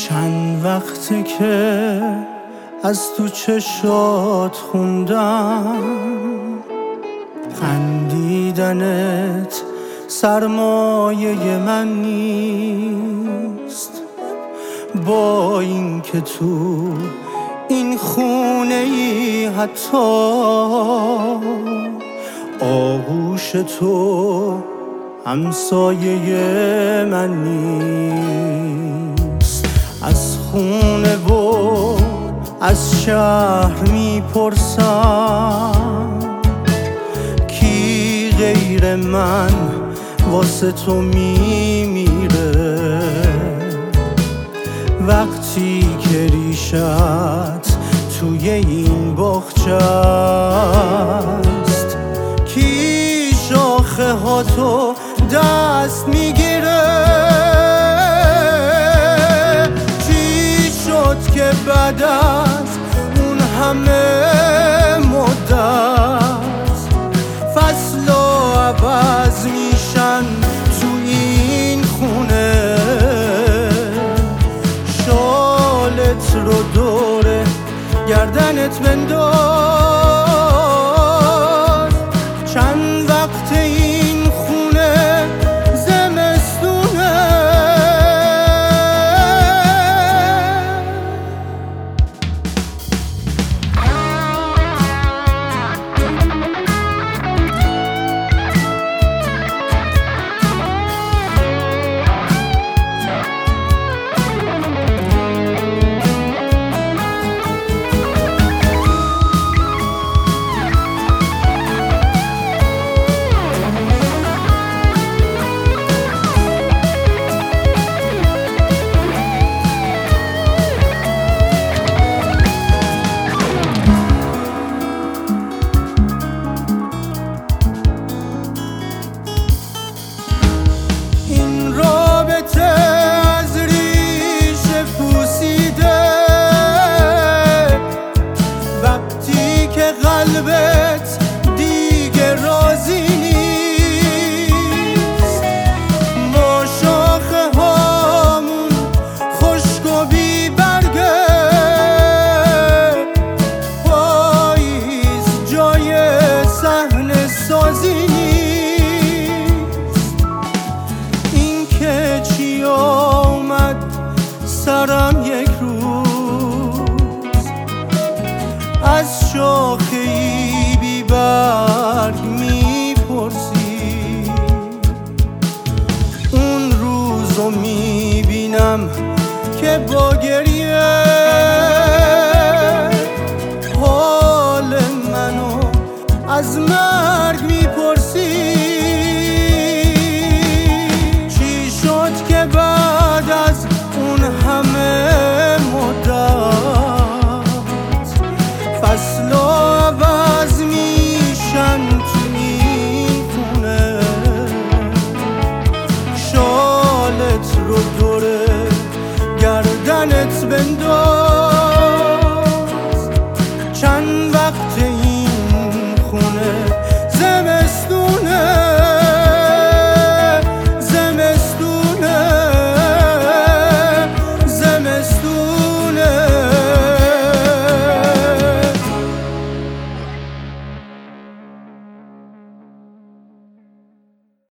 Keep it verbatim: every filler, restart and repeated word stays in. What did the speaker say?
چند وقته که از تو چشات خوندم خندیدنت سرمایه من نیست. با این که تو این خونه ای حتی آغوش تو همسایه من نیست. از خونه و از شهر میپرسم کی غیر من واسه تو میمیره وقتی که ریشت توی این باغچه است. کی شاخه ها تو دست میگیره؟ چی شد که بعد از اون همه مدت فصلا عوض میشن تو این خونه؟ شالت رو دور گردنت بنداز. چند وقت این خونه زمستونه. قلبت دیگه راضی نیست. ما شاخه هامون خشک و بی برگه. پاییز جای صحنه سازی نیست. این که چی آمد سرم یک روز از شاخه ای بی برگ میپرسی. اون روزو میبینم که با گریه حال منو از مرگ میپرسی. چی شد که بعد از اون همه مدت فصلا عوض میشن تو این خونه؟ شالت رو دور گردنت بنداز.